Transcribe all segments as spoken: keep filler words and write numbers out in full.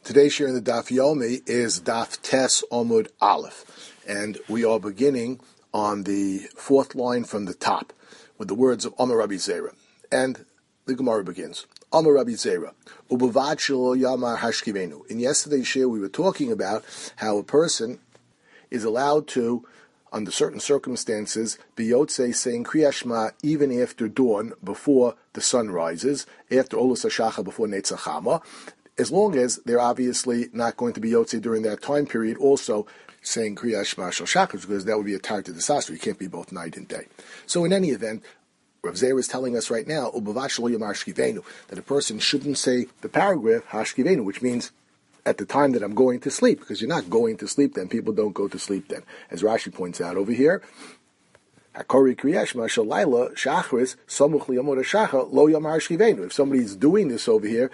Today's share in the Daf Yomi is Daf Tes Omud Aleph, and we are beginning on the fourth line from the top with the words of Amar Rabbi Zera. And the Gemara begins. Amar Rabbi Zera, Ubuvad Shelo Yamar Hashkivenu. In yesterday's share, we were talking about how a person is allowed to, under certain circumstances, be Yotzei saying Kriya Shema even after dawn, before the sun rises, after Olus HaShacha, before Netzach Hama, as long as they're obviously not going to be Yotzei during that time period, also saying Kriya Shema Shel Shachar, because that would be a tar to the sasra. You can't be both night and day. So in any event, Rav Zera is telling us right now, that a person shouldn't say the paragraph Hashkivenu, which means at the time that I'm going to sleep, because you're not going to sleep then. People don't go to sleep then. As Rashi points out over here, if somebody's doing this over here,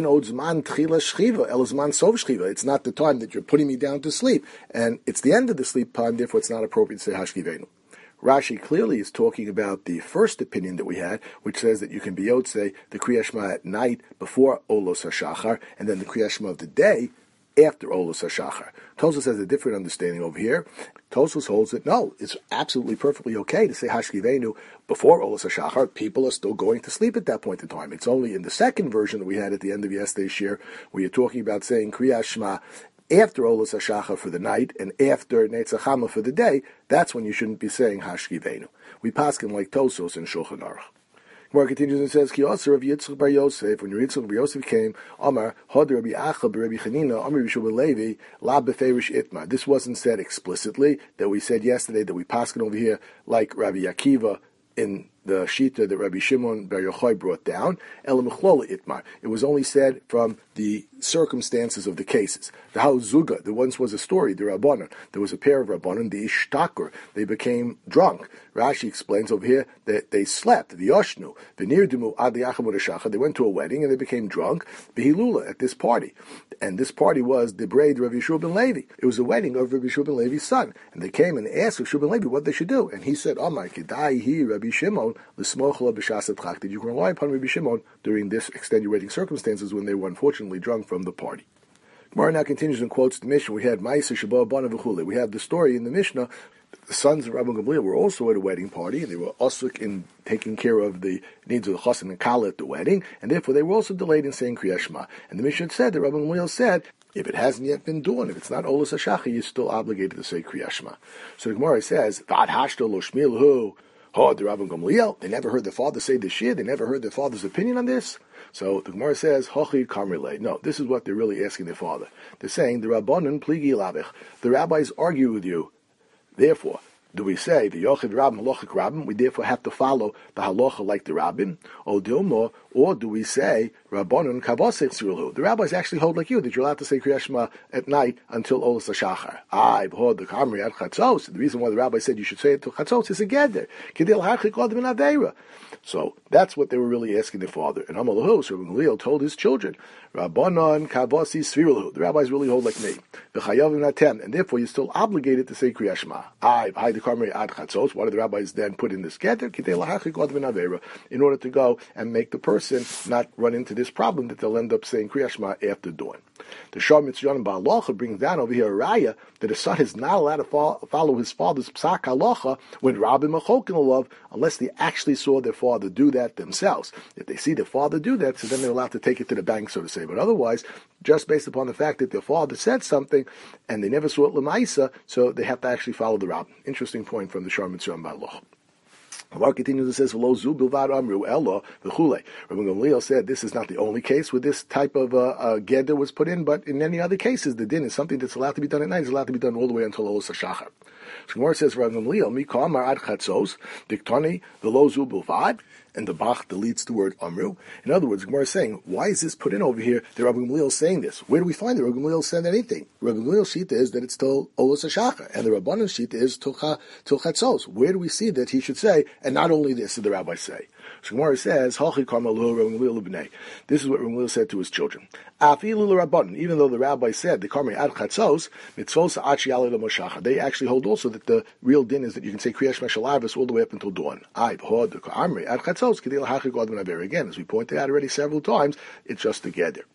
it's not the time that you're putting me down to sleep, and it's the end of the sleep time, therefore it's not appropriate to say Hashkivenu. Rashi clearly is talking about the first opinion that we had, which says that you can be Yotzei the Kriya Shema at night before Olos HaShachar, and then the Kriya Shema of the day after Olos HaShachar. Tosfos has a different understanding over here. Tosfos holds that no, it's absolutely perfectly okay to say Hashkivenu before Olos HaShachar. People are still going to sleep at that point in time. It's only in the second version that we had at the end of yesterday's year where you're talking about saying Kriya Shema after Olos HaShachar for the night and after Netzach Hama for the day. That's when you shouldn't be saying Hashkivenu. We paskin like Tosfos and Shulchan Aruch. Gemara continues and says, Ki Aser Rabbi Yitzchak bar Yosef, when Yitzchak bar Yosef came, Amar, Hod Rabbi Acha bar Rabbi Chanina, Amar Yishuv Levi, La Beferish Itmar. This wasn't said explicitly, that we said yesterday, that we paskin over here, like Rabbi Akiva in the Shita that Rabbi Shimon bar Yochai brought down, El Mechlola Itmar. It was only said from the circumstances of the cases. The Hauzuga, there once was a story, the Rabbanon. There was a pair of Rabbanon, the Ishtakur. They became drunk. Rashi explains over here that they slept, the Yoshnu, the Nirdimu Ad Yachamud Hashacha. They went to a wedding and they became drunk, Behilula, at this party. And this party was the braid Rabbi Yeshua ben Levi. It was a wedding of Rabbi Yeshua ben Levi's son. And they came and asked Rabbi Yeshua ben Levi what they should do. And he said, Oh my Kedai he Rabbi Shimon, l'smochla b'shas adchak. Did you can rely upon Rabbi Shimon during this extenuating circumstances when they were unfortunately drunk from the party? Gemara now continues and quotes the Mishnah. We had Ma'aser Sheba Bana v'chule. We have the story in the Mishnah. The sons of Rabbi Gamliel were also at a wedding party, and they were asuk in taking care of the needs of the chassan and kala at the wedding, and therefore they were also delayed in saying Kriya Shema. And the Mishnah said that Rabbi Gamliel said, if it hasn't yet been done, if it's not Olos HaShachar, you're still obligated to say Kriya Shema. So the Gemara says, Vad hashto lo shmilhu. Oh, the Rabbi Gamliel, they never heard their father say this shir, they never heard their father's opinion on this. So the Gemara says, Hochi Kamrilei. No, this is what they're really asking their father. They're saying, the Rabbanon pligi lavich. The rabbis argue with you. Therefore, do we say the Yochid Rabbin, Halachic Rabbin? We therefore have to follow the halacha like the Rabbin, or Dilma, or do we say Rabbanon Kabosech Tzirulhu? The rabbis actually hold like you that you're allowed to say Kriya Shema at night until Olos HaShachar. I behold the Kamri at Chatzos. The reason why the rabbi said you should say it till Chatzos is a geder. Kedil Hachik Odim in Aveira. So that's what they were really asking their father. And Amalahu, so Rabbi Gamliel told his children, Rabbanon Kabosi Tzirulhu. The rabbis really hold like me. V'chayavim Natem, and therefore you're still obligated to say Kriya Shema. I behold the Kamri at Chatzos. Why did the rabbis then put in this geder? Kedil Hachik Odim in Aveira, in order to go and make the person not run into this problem that they'll end up saying Kriya Shema after dawn. The Shar Mitzvah Ba'alacha brings down over here a raya that a son is not allowed to follow his father's psak halacha when Rabbi Machokin love unless they actually saw their father do that themselves. If they see their father do that, so then they're allowed to take it to the bank, so to say. But otherwise, just based upon the fact that their father said something and they never saw it l'maisa, so they have to actually follow the Rabbi. Interesting point from the Shar Mitzvah Ba'alacha. Gemara continues and says, "V'lo zu bilvad amru ella v'chule." Rabbi Gamliel said this is not the only case where this type of uh, uh, geder was put in, but in many other cases, the din is something that's allowed to be done at night. It's allowed to be done all the way until Olos HaShachar. So Gemara says, Rabbi Gamliel, mi ka'amar ad chatzos diktani v'lo zu bilvad. And the Bach deletes the word Amru. In other words, Gemara is saying, why is this put in over here that Rabbi Gamliel is saying this? Where do we find that Rabbi Gamliel said anything? Rabbi Gamliel's shita is that it's till Olos HaShachar, and the Rabbanon's shita is till Chatzos. Where do we see that he should say, and not only this, did the rabbis say? So Gemara says, Hachi Karmalu Rabbi Gamliel Ibnei. This is what Rabbi Gamliel said to his children. Afilu Rabbanon, even though the rabbi said the Karmei ad Chatzos, mitzvos achi ale l'moshacha. They actually hold also that the real din is that you can say Kriya Shema Shel Arvis all the way up until dawn. I behold the Karmei ad Chatzos kedil hachik ad v'naver. Again, as we pointed out already several times, it's just together.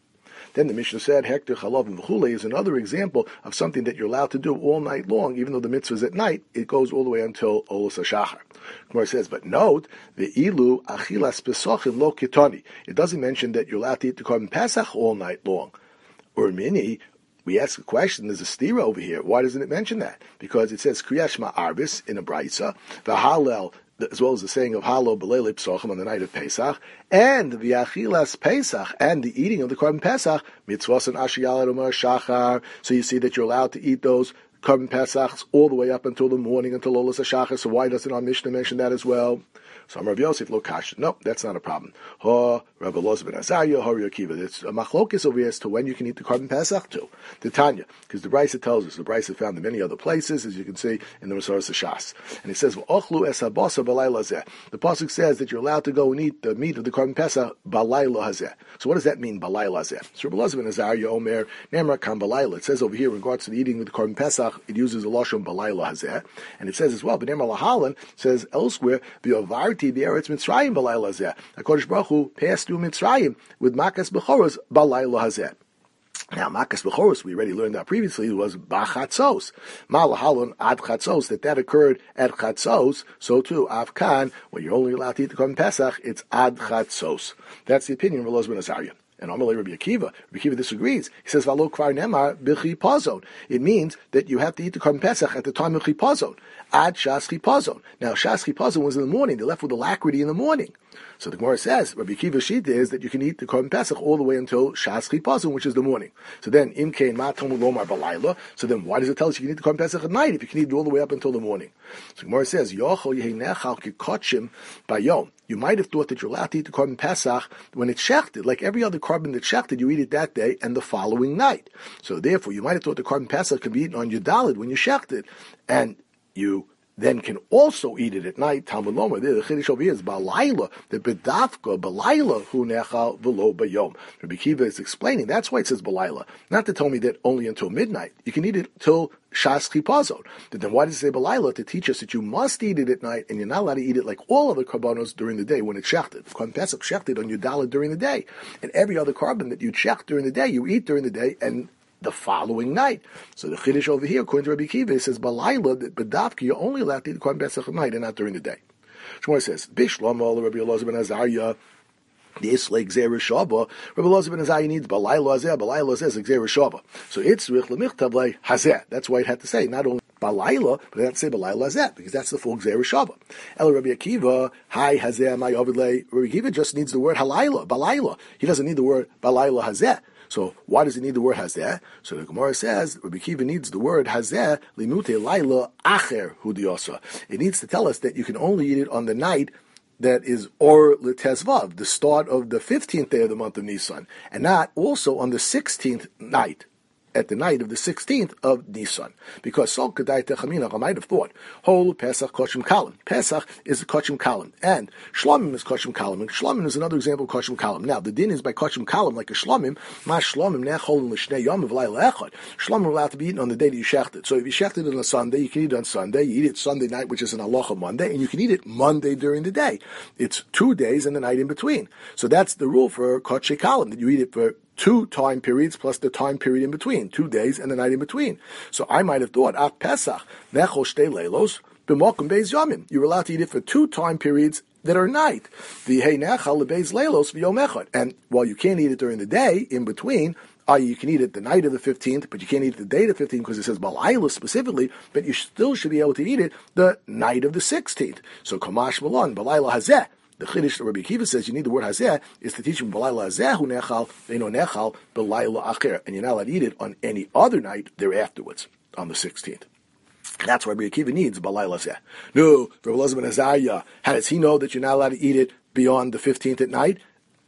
Then the Mishnah said, Hekter Chalav V'chule is another example of something that you're allowed to do all night long, even though the mitzvah is at night, it goes all the way until Olas HaShachar. Gemara says, but note, the Ilu Achilas Pesachim Lo Kitani. It doesn't mention that you're allowed to eat the Korban Pesach all night long. Or mini, we ask a question, there's a stira over here. Why doesn't it mention that? Because it says Kriyash Ma'arvis in a Braisa, the Hallel, as well as the saying of Halo B'leili Pesachim on the night of Pesach, and the Achilas Pesach, and the eating of the Korban Pesach, Mitzvos and Ashiyal Omer Shachar. So you see that you're allowed to eat those Korban Pesachs all the way up until the morning, until Olas HaShachar. So why doesn't our Mishnah mention that as well? So Rav Yosef lo kasha. No, that's not a problem. Ha Rav Elazar ben Azariah, ha Rav Akiva. It's a machlokes over here as to when you can eat the Korban Pesach too. The Tanya, because the Brisa tells us, the Brisa found in many other places, as you can see in the Masoras Shas, and it says v'ochlu es habasa b'layla hazeh. The pasuk says that you're allowed to go and eat the meat of the Korban Pesach b'layla hazeh. So what does that mean b'layla hazeh? So Rav Elazar ben Azariah Omer Nemra kam b'layla. It says over here in regards to the eating of the Korban Pesach, it uses the lashon b'layla hazeh, and it says as well, b'nemra lahalan says elsewhere v'avarti b'eretz Mitzrayim b'layla hazeh. HaKadosh Baruch Hu passed through Mitzrayim with Makas Bechoros b'layla hazeh. Now, Makas Bechoros, we already learned that previously, was Bachatzos. Malahalon ad Chatzos, that that occurred at Chatzos, so too, Avkan, when you're only allowed to eat the Korban Pesach, it's ad Chatzos. That's the opinion of Elazar ben Azariah. And Amalei Rabbi Akiva, Rabbi Akiva disagrees. He says, Valo kvar nemar b'chipazon. It means that you have to eat the Korban Pesach at the time of chipazon. Ad shas chipazon. Now, shas chipazon was in the morning. They left with alacrity in the morning. So the Gemara says, Rabbi Akiva's shita is that you can eat the Korban Pesach all the way until shas chipazon, which is the morning. So then, im kein ma talmud lomar balayla. So then, why does it tell us you can eat the Korban Pesach at night if you can eat it all the way up until the morning? So the Gemara says, Yochel yehi nechal kikochim bayom. You might have thought that you're allowed to eat the Korban Pesach when it's shechted. Like every other Korban that's shechted, you eat it that day and the following night. So therefore, you might have thought the Korban Pesach can be eaten on your Daled when you shechted. And you then can also eat it at night. Talmud Lomar, the Chiddush over here is Balayla, the Bedafka, Balayla, Hu Nechal V'lo Bayom. Rabbi Akiva is explaining, that's why it says Balayla. Not to tell me that only until midnight. You can eat it till Shas Chipazon. But then why does it say Balayla? To teach us that you must eat it at night, and you're not allowed to eat it like all other karbanos during the day when it's shechted. Korban Pesach shechted on your Daled during the day. And every other carbon that you shecht during the day, you eat during the day, and the following night. So the Chiddush over here, according to Rabbi Akiva, it says Balayla, that Bedavki, you're only allowed to eat the Korban Pesach at night and not during the day. Shmuel says, Bishlam, Rabbi Elazar ben Azariah, the Islay Gzeir Shava, Rabbi Elazar ben Azariah needs Balayla Hazeh, Balayla Hazeh, Gzeir Shava. So it's Rich Lemichtav Le Hazeh. That's why it had to say, not only Balayla, but it had to say Balayla Hazeh, because that's the full Gzeir Shava. El Rabbi Akiva, Hi Hazeh, my Ovidle, Rabbi Akiva just needs the word Halayla, Balayla. He doesn't need the word Balayla Hazeh. So why does it need the word hazeh? So the Gemara says Rabbi Akiva needs the word hazeh limute laila acher hudiosa. It needs to tell us that you can only eat it on the night that is or letezvav, the start of the fifteenth day of the month of Nisan, and not also on the sixteenth night. At the night of the sixteenth of Nisan. Because Sol Kedai Techamina, I might have thought, whole Pesach Koshim Kalim. Pesach is the Koshim Kalim. And Shlomim is Koshim Kalim. And Shlomim is another example of Koshim Kalim. Now, the din is by Koshim Kalim, like a Shlomim, Ma Shlomim Nechol L'Shnei Yom V'Layla Echad. Shlomim are allowed to be eaten on the day that you shechted. So if you shechted it on a Sunday, you can eat it on Sunday. You eat it Sunday night, which is an halacha Monday, and you can eat it Monday during the day. It's two days and the night in between. So that's the rule for Koshim Kalim, that you eat it for two time periods plus the time period in between, two days and the night in between. So I might have thought, Af Pesach, Nechol Shtei Leilos, B'mokum Beis Yomim. You're allowed to eat it for two time periods that are night. V'hei Nechal Beis Leilos V'yom Echad. And while you can't eat it during the day, in between, uh, you can eat it the night of the fifteenth, but you can't eat it the day of the fifteenth because it says Balayla specifically, but you still should be able to eat it the night of the sixteenth. So Kamash Malon, Balayla Hazeh. The Chiddush that Rabbi Akiva says you need the word hazeh is to teach him Balayla hazeh hu nechal ve'ino nechal Balayla acher, and you're not allowed to eat it on any other night thereafterwards on the sixteenth. That's why Rabbi Akiva needs Balayla hazeh. No, for Elazar ben Azariah, how does he know that you're not allowed to eat it beyond the fifteenth at night?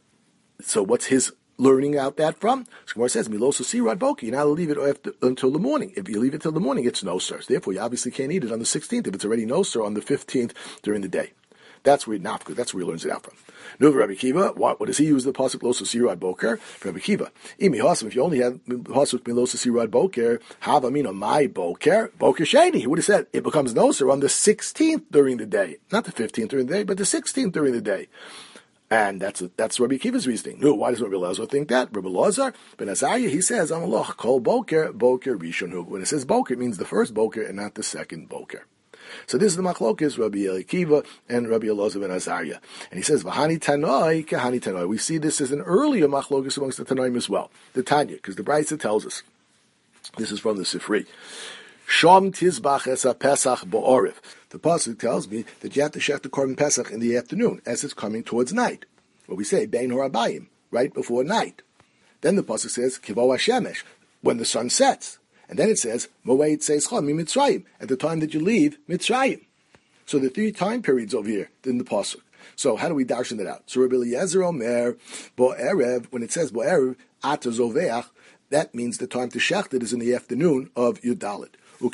So what's his learning out that from? Gemara says miloso sirad boki. You're not allowed to leave it after, until the morning. If you leave it till the morning, it's no sir. Therefore, you obviously can't eat it on the sixteenth if it's already no sir on the fifteenth during the day. That's where Nafka, that's where he learns it out from. No, Rabbi Akiva, what, what does he use the pasuk Loso Sirad Boker? Rabbi Akiva, Imi Hasam, if you only had pasuk Loso Sirad Boker, have Amina my Boker, Boker Sheni. He would have said it becomes Noser on the sixteenth during the day. Not the fifteenth during the day, but the sixteenth during the day. And that's that's Rabbi Akiva's reasoning. No, why does Rabbi Elazar think that? Rabbi Elazar ben Azariah, he says, Amalach kol boker boker rishonu. When it says boker, it means the first boker and not the second boker. So this is the machlokes, Rabbi Akiva and Rabbi Elazar ben Azariah. And he says, V'hani tanoi kehani tanoi. We see this as an earlier machlokes amongst the Tanoim as well. The Tanya, because the Brisa tells us. This is from the Sifri. Shom tizbach es Pesach bo'orif. The pasuk tells me that you have to shech the korban Pesach in the afternoon, as it's coming towards night. What we say, bein horabayim, right before night. Then the pasuk says, kivo hashemesh, when the sun sets. And then it says, moed seischa mi Mitzrayim, at the time that you leave Mitzrayim. So the three time periods over here in the pasuk. So how do we darshan that out? So Rabbi Eliezer Omer, bo'erev, when it says bo'erev, ata zoveach, that means the time to shecht it is in the afternoon of Yudalit.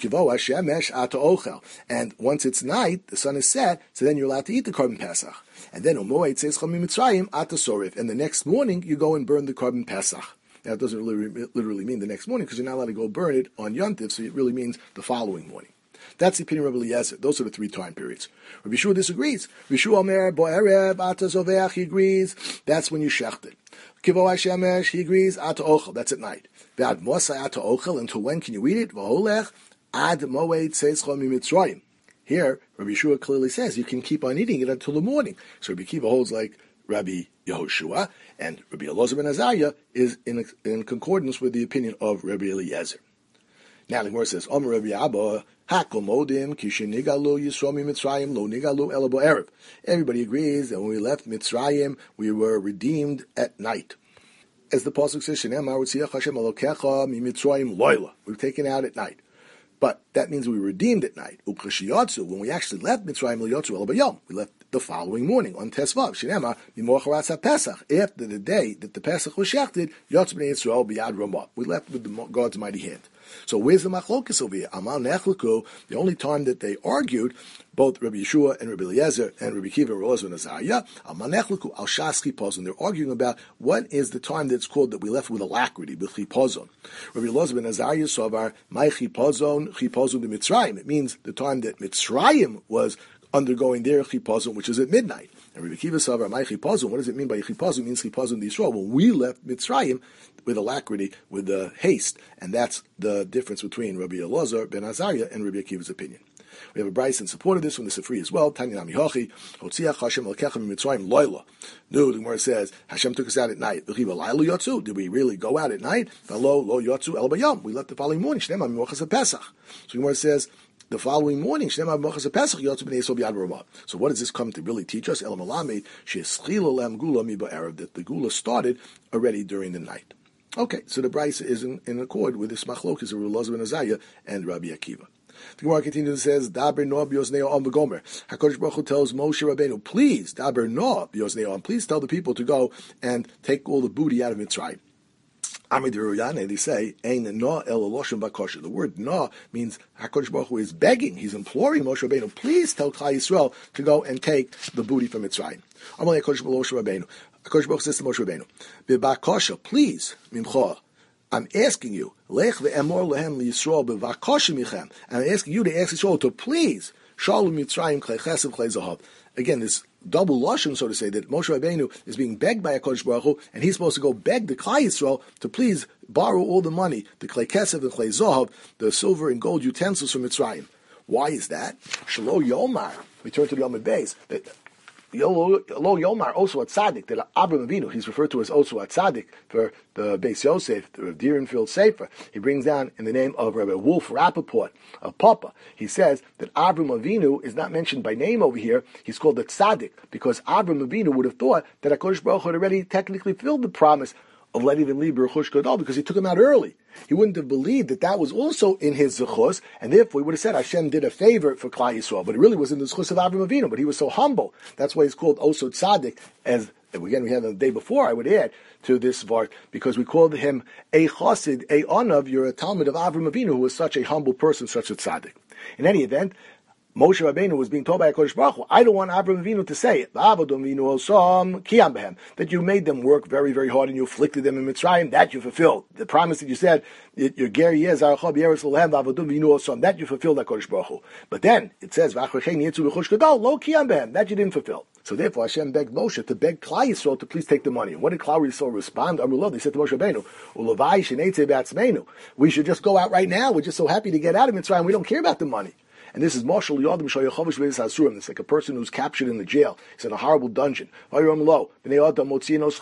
And once it's night, the sun is set, so then you're allowed to eat the korban Pesach. And then and the next morning you go and burn the korban Pesach. Now it doesn't really, literally mean the next morning because you're not allowed to go burn it on Yom Tov, so it really means the following morning. That's the opinion of Rabbi Eliezer. Those are the three time periods. Rabbi Yeshua disagrees. Rabbi Yeshua Omer bo'erev ata zoveach, he agrees. That's when you shecht it. Kivo hashemesh, he agrees. Ata ochel, that's at night. Ve'ad mosa ata ochel, until when can you eat it? V'holech ad moed seischa mi Mitzrayim. Here, Rabbi Yeshua clearly says you can keep on eating it until the morning. So Rabbi Akiva holds like Rabbi Yehoshua, and Rabbi Elazar ben Azariah is in, in concordance with the opinion of Rabbi Eliezer. Now the Gemara says, Omer Rabbi Abba, Hakol modim, kishin nigalu Yisrael mi Mitzrayim, lo nigalu ela bo'erev. Everybody agrees that when we left Mitzrayim, we were redeemed at night. As the pasuk says, Shenemar utziach Hashem alokecha mi Mitzrayim loyla. We've taken out at night. But that means we were redeemed at night. U'kashiyotzu, when we actually left Mitzrayim liyotzu ela b'yom, we left the following morning on Tesvav. Shenema mimocharatz haPesach. After the day that the Pesach was shechted, yotzu b'nei Yisrael b'yad ramah. We left with the, God's mighty hand. So where's the machlokas over here? Amal nechleku. The only time that they argued, both Rabbi Yeshua and Rabbi Eliezer and Rabbi Akiva and Rabbi Elazar and Azariah, amal nechleku al shas chipazon. They're arguing about what is the time that's called that we left with alacrity, with chipazon. Rabbi Elazar and Azariah savar my chipazon chipazon de Mitzrayim. It means the time that Mitzrayim was undergoing their chipazon, which is at midnight. And Rabbi Akiva savar my chipazon. What does it mean by chipazon? It means chipazon de Yisrael. When we left Mitzrayim with alacrity, with the haste, and that's the difference between Rabbi Elazar ben Azariah and Rabbi Akiva's opinion. We have a Bryce in support of this from the Sifri as well. Tanya Nami Hochi, Hotziach Hashem Alkechem Mitzrayim Loila. No, the Gemara says Hashem took us out at night. Did we really go out at night? Lo lo yotzu el bayom. We left the following morning. Shnema Mochas Pesach. So the Gemara says the following morning, Shnema Mochas Pesach yotzu b'nei Yisrael b'yad ramah. So what does this come to really teach us? El Malami she'eschila lem gula mi ba'erev, that the gula started already during the night. Okay, so the Brisa is in, in accord with this machlokes of Rabbi Elazar ben Azariah and Rabbi Akiva. The Gemara continues and says, Daber no b'yoznei on v'gomer. HaKadosh Baruch Hu tells Moshe Rabbeinu, please, Daber no b'yoznei on, please tell the people to go and take all the booty out of Mitzrayim. Amid Ruyane, they say, Ein no el Eloshim bakosha. The word no means HaKadosh Baruch Hu is begging, he's imploring Moshe Rabbeinu, please tell Klal Yisrael to go and take the booty from Mitzrayim. Amalei HaKadosh Baruch Hu Rabbeinu. HaKadosh Baruch Hu says to Moshe Rabbeinu, B'bakosha, please, mimcha, I'm asking you, Lech ve'emor lehem liyisrael b'vakosha michem. I'm asking you to ask Yisrael to please, Shalom Mitzrayim klei chesed klei zahav. Again, this double lashon, so to say, that Moshe Rabbeinu is being begged by HaKadosh Baruch Hu, and he's supposed to go beg the Klal Yisrael to please borrow all the money, the klei kesef and klei zahav, the silver and gold utensils from Mitzrayim. Why is that? Shelo Yomar. We turn to the Yomad Beis. Lo Yomar, also a tzaddik, that Abraham Avinu, he's referred to as also a tzaddik for the Beis Yosef, the Deerenfield Sefer. He brings down in the name of Rabbi Wolf Rappaport of Papa. He says that Abraham Avinu is not mentioned by name over here. He's called the tzaddik because Abraham Avinu would have thought that HaKadosh Baruch Hu had already technically filled the promise of letting them leave B'Rechush Gadol because he took him out early. He wouldn't have believed that that was also in his zechus, and therefore he would have said Hashem did a favor for Klal Yisrael, but it really was in the zechus of Avraham Avinu. But he was so humble. That's why he's called also tzaddik. As again we had the day before, I would add to this vart because we called him a chassid, a onav. You're a talmid of Avraham Avinu, who was such a humble person, such a tzaddik. In any event, Moshe Rabbeinu was being told by HaKadosh Baruch Hu, I don't want Avraham Avinu to say it, that you made them work very, very hard and you afflicted them in Mitzrayim, that you fulfilled. The promise that you said, your Geri is, that you fulfilled HaKadosh Baruch Hu. But then, it says, that you didn't fulfill. So therefore Hashem begged Moshe to beg Klal Yisrael to please take the money. And what did Klal Yisrael respond? Amrullah, they said to Moshe Rabbeinu, Ulavai sheneitzei b'atzmeinu. We should just go out right now. We're just so happy to get out of Mitzrayim. We don't care about the money. And this is Marshal Yadim Shayachovish Beis Hasurim. It's like a person who's captured in the jail. He's in a horrible dungeon. People are going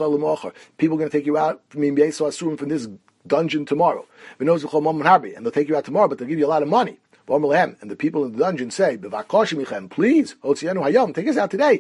to take you out from this dungeon tomorrow. And they'll take you out tomorrow, but they'll give you a lot of money. And the people in the dungeon say, please, take us out today.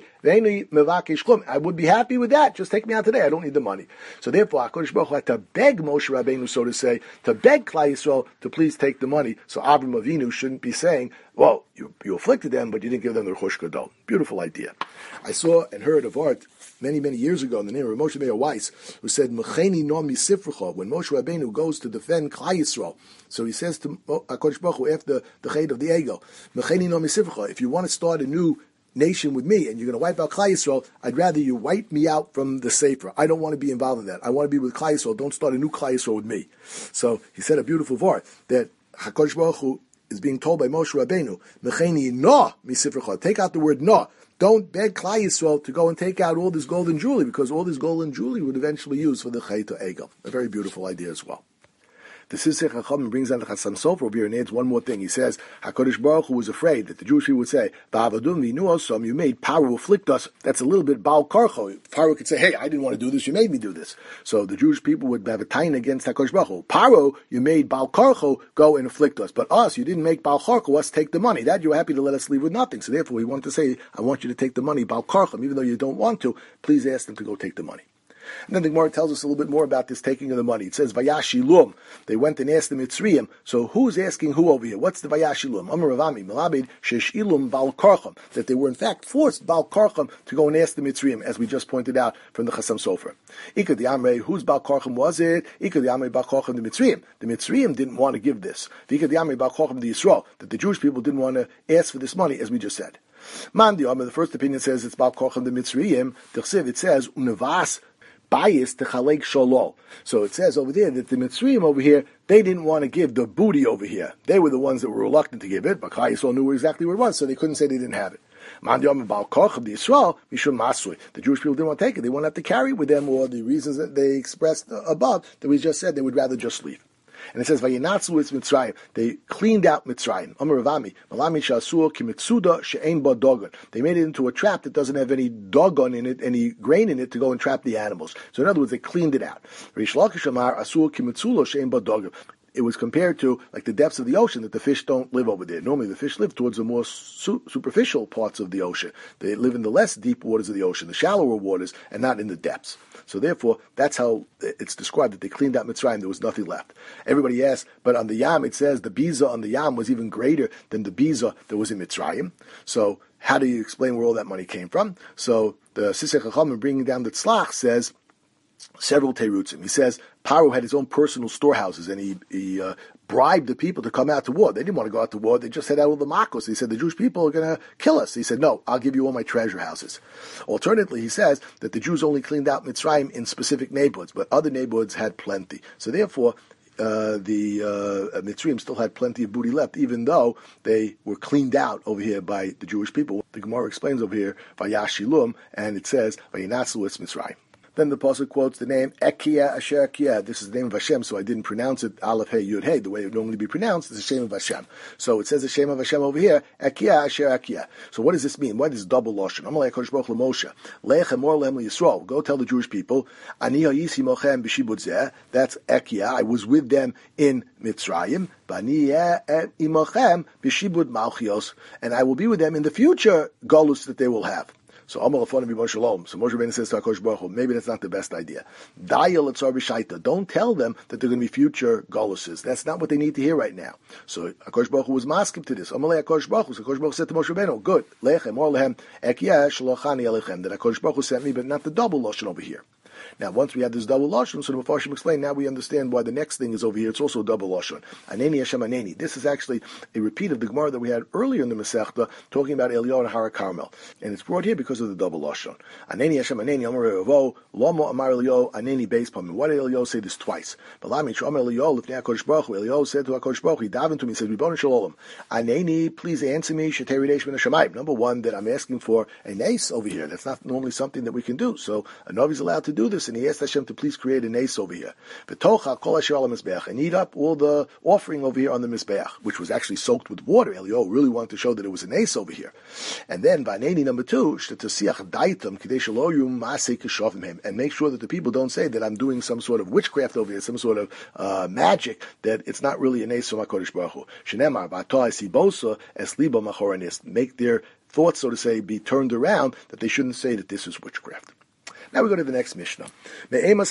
I would be happy with that. Just take me out today. I don't need the money. So therefore, HaKadosh Baruch Hu had to beg Moshe Rabbeinu, so to say, to beg Klal Yisrael to please take the money. So Avram Avinu shouldn't be saying, well, you, you afflicted them, but you didn't give them the Rechush Gadol. Beautiful idea. I saw and heard of art many, many years ago in the name of Moshe Meir Weiss, who said, Mecheni no misifrecha, when Moshe Rabbeinu goes to defend Klal Yisrael. So he says to HaKadosh Baruch Hu after the Ched of the Ego, Mecheni no misifrecha, if you want to start a new nation with me and you're going to wipe out Klal Yisrael, I'd rather you wipe me out from the Sefer. I don't want to be involved in that. I want to be with Klal Yisrael. Don't start a new Klal Yisrael with me. So he said a beautiful word that HaKadosh Baruch Hu is being told by Moshe Rabbeinu, Mecheni no misifrecha, take out the word no. Don't beg Klal Yisrael to go and take out all this gold and jewelry, because all this gold and jewelry would eventually use for the Chet Egel. A very beautiful idea as well. The Sisech HaChamim brings down the Chassam Sofer over here and adds one more thing. He says, HaKadosh Baruch Hu was afraid that the Jewish people would say, Ba'avadum v'inu osam, you made Paro afflict us. That's a little bit Baal Karcho. Paro could say, hey, I didn't want to do this, you made me do this. So the Jewish people would have a tain against HaKadosh Baruch Hu. Paro, you made Baal Karcho go and afflict us. But us, you didn't make Baal Karcho, us take the money. That you were happy to let us leave with nothing. So therefore, we want to say, I want you to take the money, Baal Karcho. Even though you don't want to, please ask them to go take the money. And then the Gemara tells us a little bit more about this taking of the money. It says, Vayashilum. They went and asked the Mitzrayim. So who's asking who over here? What's the Vayashilum? Amar Ravami, Malabed, Sheshilum Bal Karcham. That they were in fact forced, Bal Karcham, to go and ask the Mitzrayim, as we just pointed out from the Chassam Sofer. Ika the Amrei, whose Bal Karcham was it? Ika the Amrei Bal Karcham, the Mitzrayim. The Mitzrayim didn't want to give this. Ika the Amrei Bal Karcham, the Yisrael. That the Jewish people didn't want to ask for this money, as we just said. Mandi, the first opinion says it's Bal Karcham, the Mitzrayim. It says, Unavas, bias to chalek shalol. So it says over there that the Mitzrayim over here, they didn't want to give the booty over here. They were the ones that were reluctant to give it, but Klal Yisrael knew exactly what it was, so they couldn't say they didn't have it. The Jewish people didn't want to take it. They wanted to carry it with them, or the reasons that they expressed above that we just said, they would rather just leave. And it says, Vayinatzu is Mitzrayim. They cleaned out Mitzrayim. Amar Ravami, Malami Shasur Kimitsuda She'ein Ba Dogon. They made it into a trap that doesn't have any dogon in it, any grain in it to go and trap the animals. So in other words, they cleaned it out. Rish Lakish Amar Asur Kimitsula She'ein Ba Dogon. It was compared to like the depths of the ocean, that the fish don't live over there. Normally the fish live towards the more su- superficial parts of the ocean. They live in the less deep waters of the ocean, the shallower waters, and not in the depths. So therefore, that's how it's described, that they cleaned out Mitzrayim, there was nothing left. Everybody asks, but on the Yam, it says the Biza on the Yam was even greater than the Biza that was in Mitzrayim. So how do you explain where all that money came from? So the Sisech HaChamim bringing down the Tzlach says, several terutzim. He says Paro had his own personal storehouses, and he, he uh, bribed the people to come out to war. They didn't want to go out to war. They just had out all the makos. He said, the Jewish people are going to kill us. He said, no, I'll give you all my treasure houses. Alternatively, he says that the Jews only cleaned out Mitzrayim in specific neighborhoods, but other neighborhoods had plenty. So therefore, Uh, the uh, Mitzrayim still had plenty of booty left, even though they were cleaned out over here by the Jewish people. The Gemara explains over here, Vayashilum, and it says, Vayinatzu es Mitzrayim. Then the Pasuk quotes the name Ekia Asher Ekia. This is the name of Hashem, so I didn't pronounce it Aleph Hey Yud Hey the way it would normally be pronounced. It's the Shem of Hashem. So it says the Shem of Hashem over here, Ekia Asher Ekia. So what does this mean? What is double lashon? Amalei Kodesh Baruch Moshe Lechem Or Lehem Yisrael. Go tell the Jewish people, Ani Hayisi Mochem B'Shibud Zeh. That's Ekia. I was with them in Mitzrayim. Bani Imochem B'Shibud Malchios, and I will be with them in the future Golus that they will have. So Amar Afonah B'Moshe Shalom. So Moshe Rabbeinu says to HaKadosh Baruch Hu, maybe that's not the best idea. Dayal Etzar B'Shaita. Don't tell them that they're going to be future Goluses. That's not what they need to hear right now. So HaKadosh Baruch Hu was masking to this. Amalei HaKadosh Baruch Hu. So HaKadosh Baruch Hu said to Moshe Rabbeinu, good. Lechem or lehem ekyeh shalochani alechem. That HaKadosh Baruch Hu sent me, but not the double lashon over here. Now, once we have this double lashon, so the Mepharshim explain. Now we understand why the next thing is over here. It's also a double lashon. Aneni Hashem Aneni. This is actually a repeat of the Gemara that we had earlier in the Masechta, talking about Eliyahu and Har Carmel, and it's brought here because of the double lashon. Aneni Hashem Aneni Amar Revo Lomo Amar Eliyahu Aneni Beis Pamim. Why did Eliyahu say this twice? Balami Amar Eliyahu Lifnei HaKodesh Baruch Hu. Eliyahu said to HaKodesh Baruch Hu, he davened to me, he said, Ribono Shel Olam, Aneni, please answer me. Shetei Ridesh Min Hashamayim. Number one, that I'm asking for a nace over here. That's not normally something that we can do. So a Navi is allowed to do this, and he asked Hashem to please create a nace over here. V'tocha kol asher al mizbeach, and eat up all the offering over here on the mizbeach, which was actually soaked with water. Eliyahu really wanted to show that it was a nace over here. And then v'aneni number two, shtetasiach daitam kidei shelo yum maaseh k'shavim him, and make sure that the people don't say that I'm doing some sort of witchcraft over here, some sort of uh, magic, that it's not really a nace from HaKadosh Baruch Hu. Shenemar v'atoa sibosa es liba machoranis, make their thoughts, so to say, be turned around, that they shouldn't say that this is witchcraft. Now we go to the next Mishnah. When is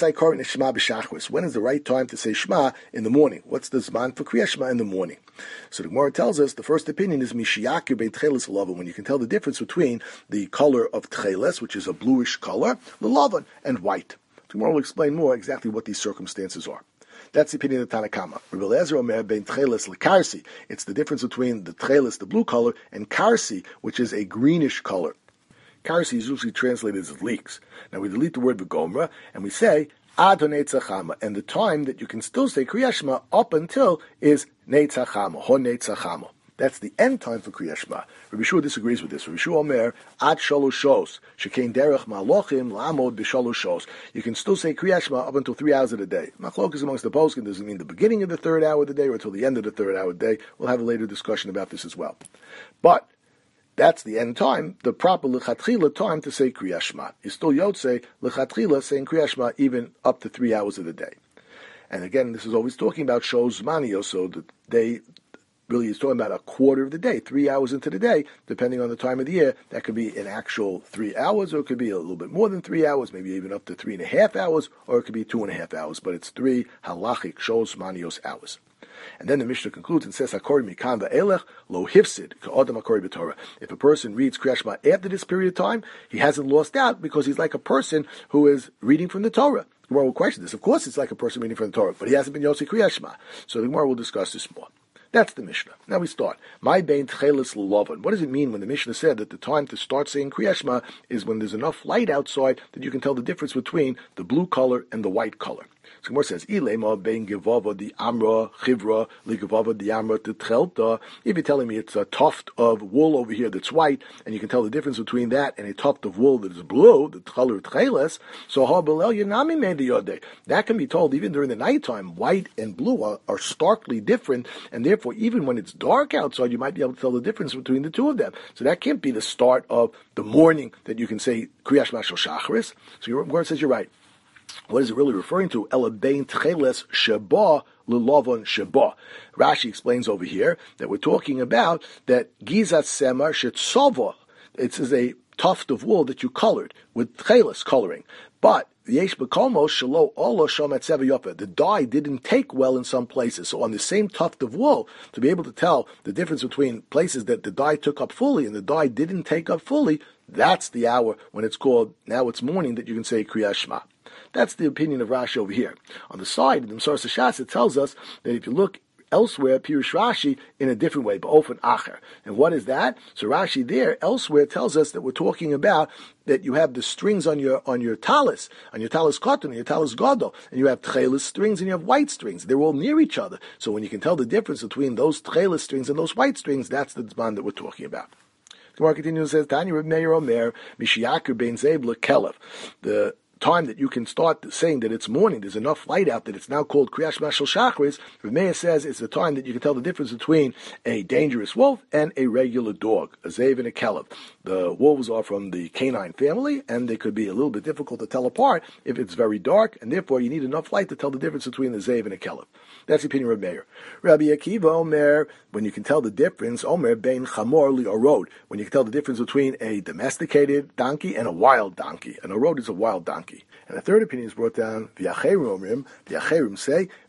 the right time to say Shema in the morning? What's the Zman for Kriya Shema in the morning? So the Gemara tells us the first opinion is Mishiyakir Bein Tcheles Lavan, when you can tell the difference between the color of Tcheles, which is a bluish color, the Lavan, and white. The Gemara will explain more exactly what these circumstances are. That's the opinion of Tanakama. Rabbi Eliezer Omer ben Tcheles lekarsi. It's the difference between the Tcheles, the blue color, and Karsi, which is a greenish color. Karsi is usually translated as leeks. Now we delete the word V'gomra, and we say Ad Netzachama, and the time that you can still say Kriya Shema up until is Netzachama, Ho Netzachama. That's the end time for Kriya Shema. Rabbi Shua disagrees with this. Rabbi Shua Omer, Ad Shalosh Shos, Shekein Derech Malochim La'amod B'Shalosh Shos. You can still say Kriya Shema up until three hours of the day. Machlokes amongst the poskim doesn't mean the beginning of the third hour of the day or until the end of the third hour of the day. We'll have a later discussion about this as well. But that's the end time, the proper lechatchila time to say Kriya Shema. You still yotze lechatchila saying Kriya Shema even up to three hours of the day. And again, this is always talking about shows manio, so the day really is talking about a quarter of the day, three hours into the day, depending on the time of the year. That could be an actual three hours, or it could be a little bit more than three hours, maybe even up to three and a half hours, or it could be two and a half hours, but it's three halachic shows manios hours. And then the Mishnah concludes and says, "Hakori mikan va'elech lo hifsid ka'adam hakori b'Torah." If a person reads Kriya Shema after this period of time, he hasn't lost out because he's like a person who is reading from the Torah. The Gemara will question this. Of course, it's like a person reading from the Torah, but he hasn't been Yossi Kriya Shema. So the Gemara will discuss this more. That's the Mishnah. Now we start. My bein tchelis l'lovan. What does it mean when the Mishnah said that the time to start saying Kriya Shema is when there's enough light outside that you can tell the difference between the blue color and the white color? So Gemara says, "Ilema bein gevava di amra chivra li gevava di amra tetchelta." If you're telling me it's a tuft of wool over here that's white, and you can tell the difference between that and a tuft of wool that is blue, the color of tcheles, so ha belel yanami made the yodeh. That can be told even during the nighttime. White and blue are, are starkly different, and therefore even when it's dark outside, you might be able to tell the difference between the two of them. So that can't be the start of the morning that you can say Kriya Shema shel Shacharis. So your Gemara says you're right. What is it really referring to? Ela bein tcheles sheba l'lovon sheba. Rashi explains over here that we're talking about that gizat semar shetzova. It is a tuft of wool that you colored with tcheles coloring, but yesh bekomo shelo olo shomet seva yofa. The dye didn't take well in some places. So on the same tuft of wool, to be able to tell the difference between places that the dye took up fully and the dye didn't take up fully, that's the hour when it's called, now it's morning, that you can say Kriya Shema. That's the opinion of Rashi over here. On the side of the Mesorah Shas, it tells us that if you look elsewhere, Pirush Rashi in a different way, but often acher. And what is that? So Rashi there, elsewhere, tells us that we're talking about that you have the strings on your on your talis, on your talis cotton, your talis gadol, and you have tchelis strings and you have white strings. They're all near each other. So when you can tell the difference between those tchelis strings and those white strings, that's the zman that we're talking about. The Gemara continues and says, Tanya Reb Meir Omer, Mishiyakir ben Zeib lekelev. The time that you can start saying that it's morning, there's enough light out that it's now called Kriya Shema shel Shacharis, Reb Meir says it's the time that you can tell the difference between a dangerous wolf and a regular dog, a zev and a kelev. The wolves are from the canine family, and they could be a little bit difficult to tell apart if it's very dark, and therefore you need enough light to tell the difference between the zev and a kelev. That's the opinion of Reb Meir. Rabbi Akiva Omer, when you can tell the difference, Omer bein chamor li orod, when you can tell the difference between a domesticated donkey and a wild donkey. An orod is a wild donkey. And the third opinion is brought down, V'yacherim Omrim, V'yacherim say,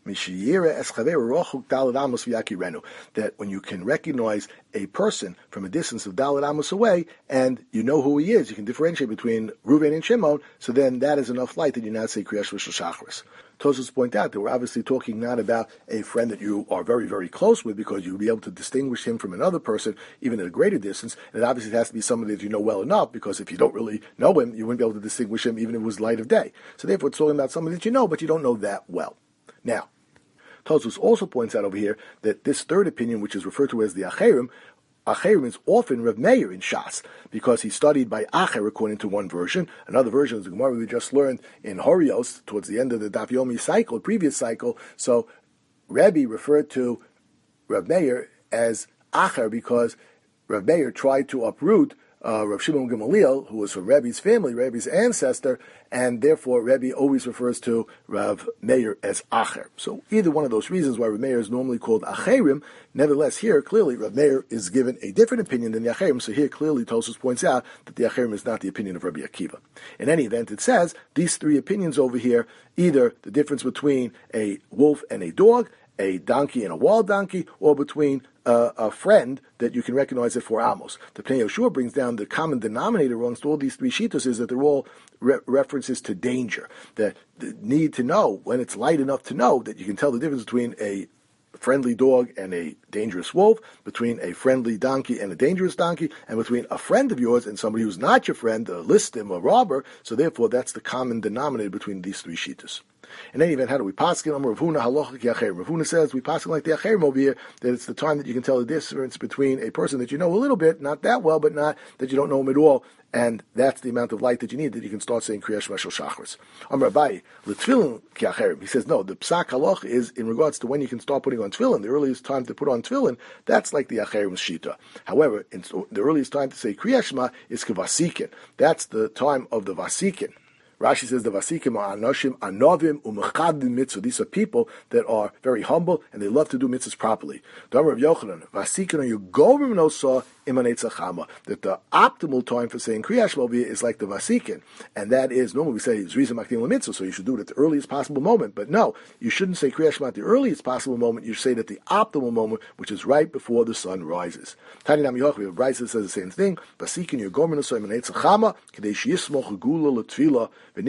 That when you can recognize a person from a distance of Daled Amos away, and you know who he is, you can differentiate between Reuven and Shimon, so then that is enough light that you not say Kriyash Shel Shacharis. Tosfos point out that we're obviously talking not about a friend that you are very, very close with, because you'll be able to distinguish him from another person, even at a greater distance. And it obviously has to be somebody that you know well enough, because if you don't really know him, you wouldn't be able to distinguish him even if it was light of day. So therefore, it's talking about somebody that you know, but you don't know that well. Now, Tosfos also points out over here that this third opinion, which is referred to as the Acherim, Acherim is often Rav Meir in Shas, because he studied by Acher according to one version. Another version is the Gemara we just learned in Horios towards the end of the Daf Yomi cycle, previous cycle. So Rebbe referred to Rav Meir as Acher because Rav Meir tried to uproot Uh, Rav Shimon Gamaliel, who was from Rebbe's family, Rebbe's ancestor, and therefore Rebbe always refers to Rav Meir as Acher. So either one of those reasons why Rav Meir is normally called Acherim, nevertheless here clearly Rav Meir is given a different opinion than the Acherim, so here clearly Tosfos points out that the Acherim is not the opinion of Rabbi Akiva. In any event, it says these three opinions over here, either the difference between a wolf and a dog, a donkey and a wild donkey, or between uh, a friend that you can recognize it for Amos. The Pnei Yehoshua brings down the common denominator amongst all these three shitos is that they're all re- references to danger. The, the need to know, when it's light enough to know, that you can tell the difference between a friendly dog and a dangerous wolf, between a friendly donkey and a dangerous donkey, and between a friend of yours and somebody who's not your friend, a listim, a robber. So therefore, that's the common denominator between these three shitos. In any event, how do we paskin? Amar Rav Huna halacha ki acherim. Rav Huna says we paskin like the acherim over here, that it's the time that you can tell the difference between a person that you know a little bit, not that well, but not that you don't know him at all, and that's the amount of light that you need that you can start saying Kriyash Shel Shacharis. Amar Abaye l'tefillin ki acherim. He says no. The psak halacha is in regards to when you can start putting on tefillin. The earliest time to put on tefillin, that's like the acherim's shita. However, in the earliest time to say Kriyash Shema is kavasikin. That's the time of the vasikin. Rashi says the vasikim are anoshim anovim umechadim mitzvah. These are people that are very humble and they love to do mitzvahs properly. Damar of Yochanan, vasikin are you govim nosa imanetzachama. That the optimal time for saying Kriyash Shema is like the vasikin, and that is normally we say zriza makdim lemitzvah, so you should do it at the earliest possible moment. But no, you shouldn't say Kriyash Shema at the earliest possible moment. You should say it at the optimal moment, which is right before the sun rises. Tani Nam Yoch, we have Bryce that says the same thing. Vasikin you govim nosa imanetzachama kadei sheyismoch gula letfila. That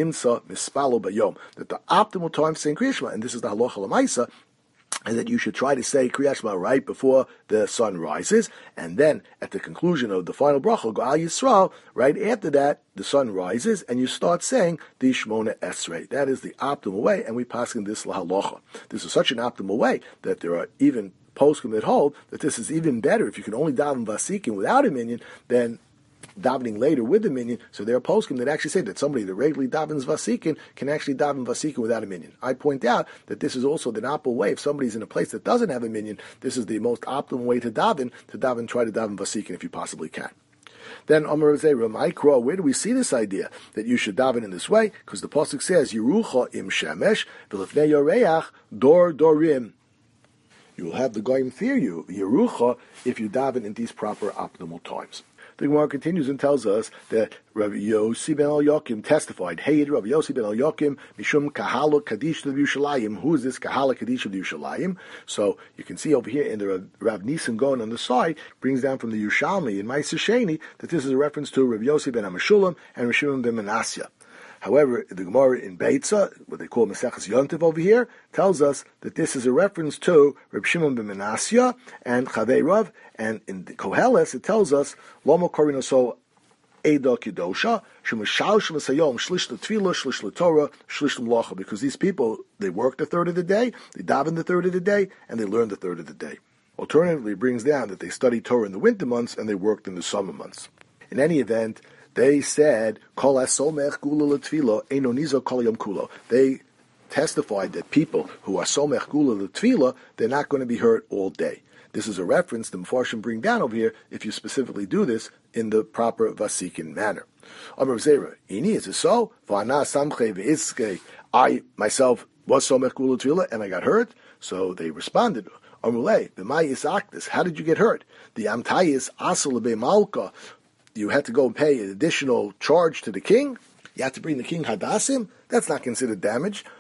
the optimal time to say Kriyash Shema, and this is the halacha l'maisa, is that you should try to say Kriyash Shema right before the sun rises, and then at the conclusion of the final bracha, Go'al Yisrael, right after that, the sun rises, and you start saying the Shmona Esrei. That is the optimal way, and we pass in this lahalacha. This is such an optimal way that there are even poskim that hold that this is even better if you can only daven vasikin without a minyan than davening later with the minyan. So there are poskim that actually say that somebody that regularly davens vasikin can actually daven vasikin without a minyan. I point out that this is also the optimal way. If somebody's in a place that doesn't have a minyan, this is the most optimal way to daven, to daven, try to daven vasikin if you possibly can. Then Amar Zera Maikro, where do we see this idea that you should daven in this way? Because the pasuk says, Yerucha im shemesh, v'lefnei yoreach, dor dorim. You will have the goyim fear you, Yerucha, if you daven in these proper optimal times. The Gemara continues and tells us that Rabbi Yossi ben Eliakim testified, Hey, Rabbi Yossi ben Eliakim, Mishum Kahala Kadish of Yerushalayim. Who is this Kahala Kadish of Yerushalayim? So you can see over here in the Rav Nisan going on the side, brings down from the Yerushalmi in Ma'aser Sheni that this is a reference to Rabbi Yossi ben Amashulam and Rabbi Shimon ben Manasseh. However, the Gemara in Beitza, what they call Maseches Yontiv over here, tells us that this is a reference to Reb Shimon ben Manasseh and Chavei Rav, and in the Koheles it tells us Lomo Korinoso Eda Kidosha Shemashal Shemasayom Shlish L'Tfilah Shlish L'Torah Shlish L'Mlacha, because these people they work the third of the day, they daven the third of the day, and they learn the third of the day. Alternatively, it brings down that they study Torah in the winter months and they worked in the summer months. In any event, they said, Kol ha-somech gula l'tfilo, eino nizo kol yom kulo. They testified that people who are somech gula l'tfilo, they're not going to be hurt all day. This is a reference the Mefarshim bring down over here if you specifically do this in the proper vasikin manner. Amar Zera, ini, is it so? V'ana samche v'izke, I myself was somech gula l'tfilo and I got hurt. So they responded, Amrulei, b'mai isaktis, how did you get hurt? The amtayis asal l'bei malka, you had to go and pay an additional charge to the king. You had to bring the king hadassim. That's not considered damage.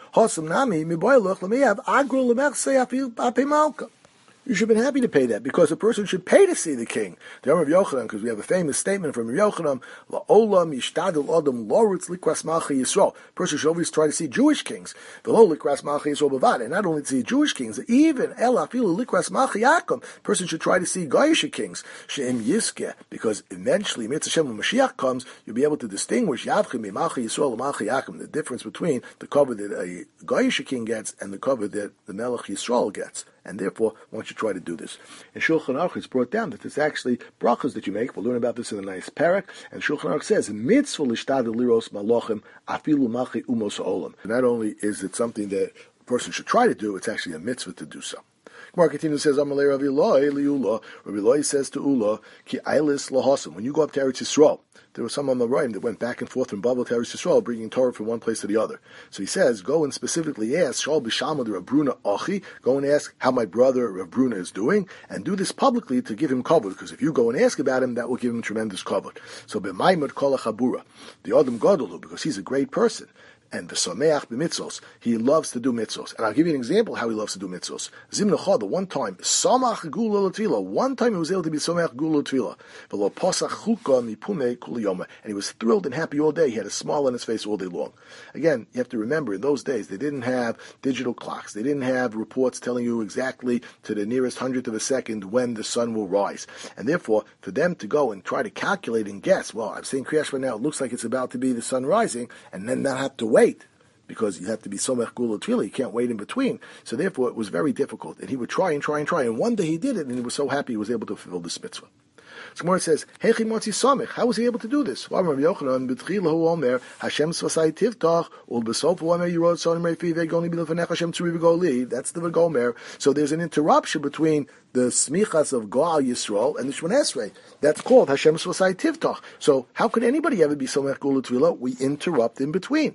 Hosam nami miboylach l'meyav agru l'mechsei api malka. You should have been happy to pay that, because a person should pay to see the king. The Amar of Yochanan, because we have a famous statement from Yochanan, La'olam yishtadil adam loritz likras malchi Yisrael. A person should always try to see Jewish kings. V'lo likras malchi Yisrael b'vad. And not only to see Jewish kings, even el afilu likras malchi Yaakov. A person should try to see Goyish kings. She'im yiskeh, because eventually, Mitzvah Shem when Mashiach comes, you'll be able to distinguish Yavchim malchi Yisrael and malchi Yaakov, the difference between the cover that a Goyish king gets and the cover that the Melech Yisrael gets. And therefore, once you try to do this. In Shulchan Aruch, it's brought down that there's actually brachas that you make. We'll learn about this in the nice parak. And Shulchan Aruch says, mitzvah l'shtadel liros malachim afilu malchi umos ha'olam. Not only is it something that a person should try to do, it's actually a mitzvah to do so. Gemara continues, says, Amalei Rav Eloi liula. Rav Eloi says to Ula, ki ailis lahasim. When you go up to Eretz Yisrael, there was some Amoraim that went back and forth from Babel to Eretz Yisrael, bringing Torah from one place to the other. So he says, go and specifically ask, Shal b'shalma de Rav Bruna Achi, go and ask how my brother Rav Bruna is doing, and do this publicly to give him kavod, because if you go and ask about him, that will give him tremendous kavod. So b'maimad kol hachabura, the Adam Gadolu, because he's a great person, and the Sameach b'mitzvos, he loves to do mitzvos. And I'll give you an example how he loves to do mitzvos. Zimnecha, the one time, Samach Gula L'Tvila, one time he was able to be Samach Gula L'Tvila. V'lo Pasach Chuka Mipune Kuliyoma. And he was thrilled and happy all day. He had a smile on his face all day long. Again, you have to remember, in those days, they didn't have digital clocks. They didn't have reports telling you exactly to the nearest hundredth of a second when the sun will rise. And therefore, for them to go and try to calculate and guess, well, I'm saying Kriyash right now, it looks like it's about to be the sun rising, and then not have to wait. Wait, because you have to be somech gula tvila, you can't wait in between. So therefore, it was very difficult. And he would try and try and try. And one day he did it, and he was so happy he was able to fulfill this mitzvah. So Gemara says, Hechi motzi samech. How was he able to do this? Rav Yochanan b'tchilahu omer Hashem svasai tivtach ul b'sofu omer yirod sonim reifi vegoni b'lefanech Hashem tzuri v'goli. That's the Vagomer. So there's an interruption between the smichas of Goal Yisrael and the Shemon Esrei. That's called Hashem svasai tivtach. So how could anybody ever be somech gula tvila? We interrupt in between.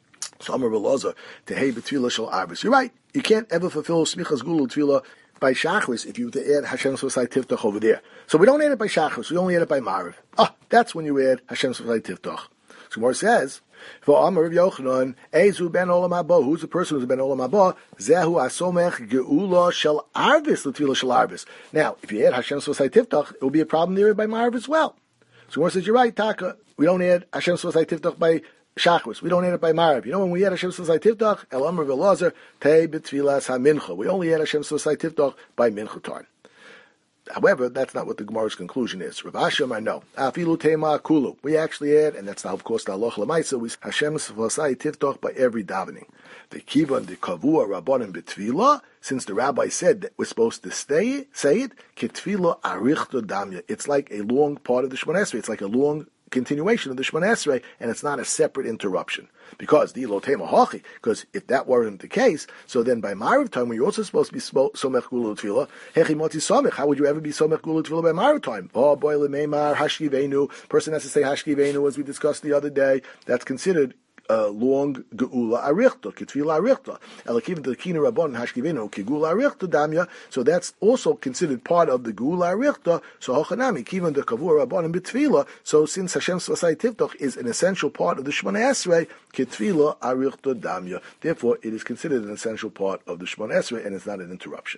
So Amar Belazar, Tehei b'tfila shel arbis. You're right. You can't ever fulfill smichas gula tvila by shachris if you were to add Hashem Svasai Tiftach over there. So we don't add it by shachris. We only add it by Marav. Ah, that's when you add Hashem Svasai Tiftach. So Gemara says, for Amar of Yochanan, Ezu ben Olam Haba, who's the person who's ben Olam Haba? Zehu asomech geula shel arvis l'tfila shel arvis. Now, if you add Hashem Svasai Tiftach, it will be a problem there by Marav as well. So Gemara says, you're right, Taka. We don't add Hashem Svasai Tiftach by Shachris. We don't add it by Marav. You know, when we add Hashem Svasai Tiftach, El Amar Velazar, Tei b'tfilas ha-mincha. We only add Hashem Svasai Tiftach by mincha time. However, that's not what the Gemara's conclusion is. Rav Asham, I know. Afilu tema kulu. We actually add, and that's now, of course, the halacha l'maisa, we Hashem Svasai Tiftach by every davening. The kivan, the kavua, rabbanim b'tfila, since the rabbi said that we're supposed to stay, say it, ketfila arichto damya. It's like a long part of the Shemon Esrei. It's like a long continuation of the Shemon Esrei, and it's not a separate interruption. Because the ilotema hachi, because if that weren't the case, so then by Marav time, when you're also supposed to be somech gula tefillah, hechi moti somech, how would you ever be somech gula tefillah by Marav time? Oh boy, lemeimar hashkivenu. Person has to say hashkivenu, as we discussed the other day. That's considered Uh, long geula arichta, ketfila arichta. Elakiv the kina rabban hashkivenu kegula arichta damya. So that's also considered part of the geula arichta. So hochanami kivan the kavur rabban and betfila. So since Hashem Svasai Tiftach is an essential part of the Shemon Esrei, ketfila arichta damya. Therefore, it is considered an essential part of the Shemon Esrei, and it's not an interruption.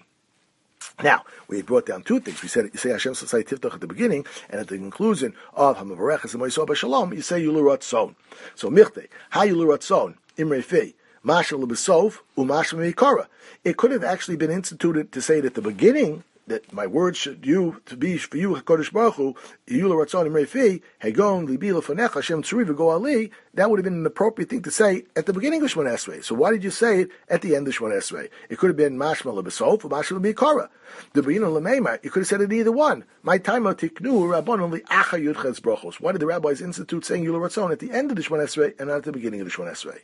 Now, we brought down two things. We said you say Hashem Svasai Tiftach at the beginning, and at the conclusion of Hamavareches and Moisah B'Shalom, you say Yulu Ratzon. So Michte, how Yulu Ratzon, Imrei Fi, Mashal L'Besov, Umashal Meikara. It could have actually been instituted to say it at the beginning, that my word should you to be for you HaKadosh Baruch Hu, Yulu Ratzon Imrei Fi, Hegon Libi L'Fanech Hashem Tzuri V'Go Ali. That would have been an appropriate thing to say at the beginning of Shemon Esrei. So why did you say it at the end of Shemon Esrei? It could have been Mashma L'Besof or Mashma L'Bikara. The B'yin L'Meimar, you could have said it either one. My time of Tiknu Rabbanon Li'acha Yudches Brachos. Why did the rabbis institute saying Yulu Ratzon at the end of the Shemon Esrei and not at the beginning of the Shemon Esrei?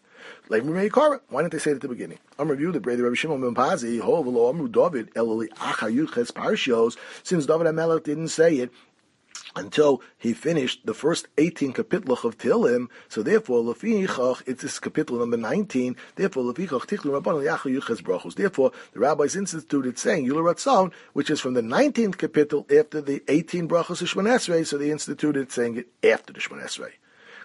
Why didn't they say it at the beginning? I'm reviewing the Brother Rabbi Shimon ben Pazi, Ho V'lo Amru David Elali Acha Yudches Parshios. Since David HaMelech didn't say it until he finished the first eighteen kapitlach of Tehillim, so therefore Lefichach, it's this kapitel number nineteen. Therefore Lefichach Tichlu Rabbanon Li'acha Yudches Brachos. Therefore, the rabbis instituted saying Yulu Ratzon, which is from the nineteenth kapitel after the eighteen brachos of Shemon Esrei. So they instituted saying it after the Shemon Esrei.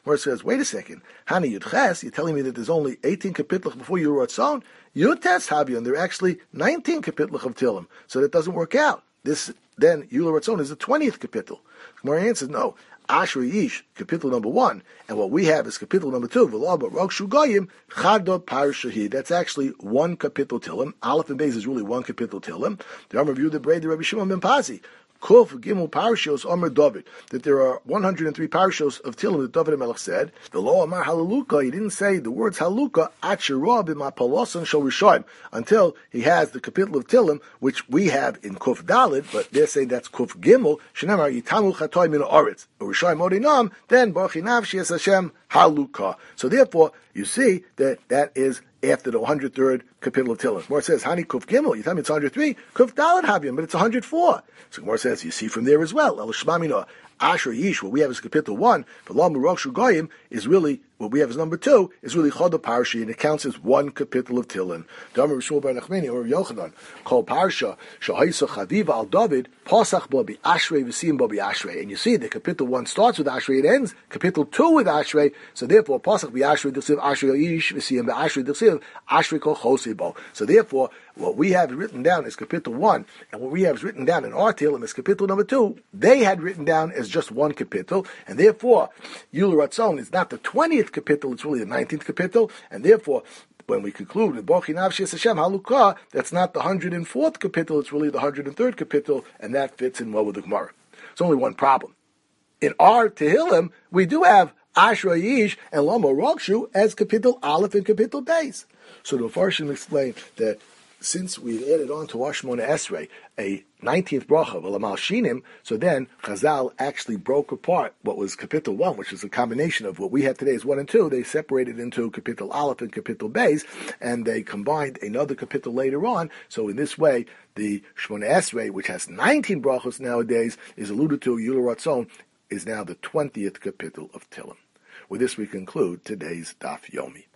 where it says, wait a second, Hani Yudches, you're telling me that there's only eighteen kapitlach before Yul Ratzon? Yutes Habion, there are actually nineteen kapitlach of Tilim, so that doesn't work out. This then Yul Ratzon is the twentieth kapitel. Gemara answers, no. Ashrei Ish, kapitel number one, and what we have is kapitel number two. V'lo Rokshu Goyim Chado Parshahi. That's actually one kapitel Tilim. Aleph and Beis is really one kapitel Tilim. The Amar Yehuda Brei Rabbi Shimon ben Pazi. Kuf Gimel Parashos Omer David, that there are one hundred three parashos of Tilim that David HaMelech said. The Lo Amar Halaluka, he didn't say the words Halaluka Achirah b'Mapalosan Shel Rishayim, until he has the kapitel of Tilim, which we have in Kuf Dalid, but they're saying that's Kuf Gimel, Shenamar Yitamu Chatoy Min Ha'aretz, Rishayim Odinam, then Baruch Nafshi Es Hashem Haluka. So therefore, you see that that is after the one hundred third kapitel of Tilim. Gemara says, Hani Kuf Gimel, you tell me it's one hundred three, Kuf Dalad Habyim, but it's one hundred four. So Gemara says, you see from there as well, El Shmamina, Asher Yish, what we have is kapitel one, but Lam Rokshu Goyim is really, what we have is number two, is really Chodah Parshi, and it counts as one kapitel of Tilim. Damar Rishul Bar Nachmani, or Yochanan, called Parsha, Shahaisa Chaviva al David, Pasach Bo Bi Ashrei, V'Sim Bo Bi Ashrei. And you see that kapitel one starts with Ashrei, it ends kapitel two with Ashrei, so therefore, Pasach Bi Ashrei, D'Siv Ashrei Yish, V'Sim Bi Ashrei, D'Siv Ashrei Kol Chosebo. So therefore, what we have written down is kapitel one, and what we have written down in our Tilim is kapitel number two. They had written down as just one kapitel, and therefore, Yul Ratzon is not the twentieth kapitel, it's really the nineteenth kapitel, and therefore, when we conclude with Baruch Nafshi Es Hashem Halukah, that's not the one hundred fourth kapitel, it's really the one hundred third kapitel, and that fits in well with the Gemara. There's only one problem. In our Tehillim, we do have Ashrei Yish and Lama Rokshu as kapitel Aleph and kapitel Beis. So the Farshim explained that since we've added on to Shmona Esrei a nineteenth bracha of Alamal Shinim, so then Chazal actually broke apart what was Kapitel one, which is a combination of what we have today as one and two. They separated into Kapitel Aleph and Kapitel Beis, and they combined another Kapitel later on. So in this way, the Shmona Esrei, which has nineteen brachos nowadays, is alluded to, Yul Ratzon, is now the twentieth Kapitel of Tilim. With this we conclude today's Daf Yomi.